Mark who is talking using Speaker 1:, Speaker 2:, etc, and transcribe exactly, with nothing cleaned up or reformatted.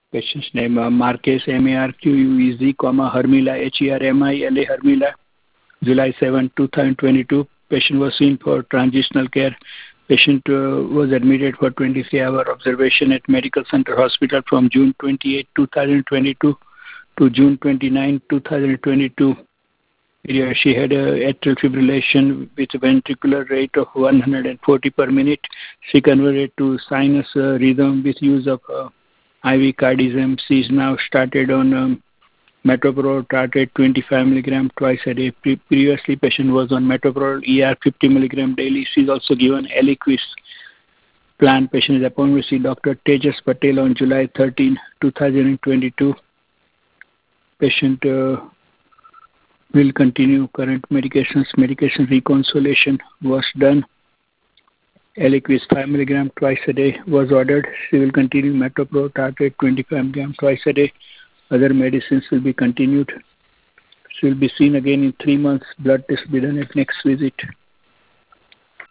Speaker 1: Patient's name uh, Marquez, M A R Q U E Z, comma, Hermila, H E R M I L A, Hermila, July seventh, two thousand twenty-two. Patient was seen for transitional care. Patient uh, was admitted for twenty-three hour observation at Medical Center Hospital from June twenty-eighth, two thousand twenty-two to June twenty-ninth, two thousand twenty-two. Yeah, she had a atrial fibrillation with a ventricular rate of one hundred forty per minute. She converted to sinus uh, rhythm with use of uh, I V cardism. She is now started on um, metoprolol tartrate twenty-five milligram twice a day. Pre previously, patient was on metoprolol E R fifty milligram daily. She is also given Eliquis. Planned patient is appointment with Doctor Tejas Patel on July thirteenth, two thousand twenty-two. Patient uh, will continue current medications. Medication reconciliation was done. Eliquis five milligram twice a day was ordered. She will continue metoprolol tartrate twenty-five milligram twice a day. Other medicines will be continued. She will be seen again in three months. Blood test will be done at next visit.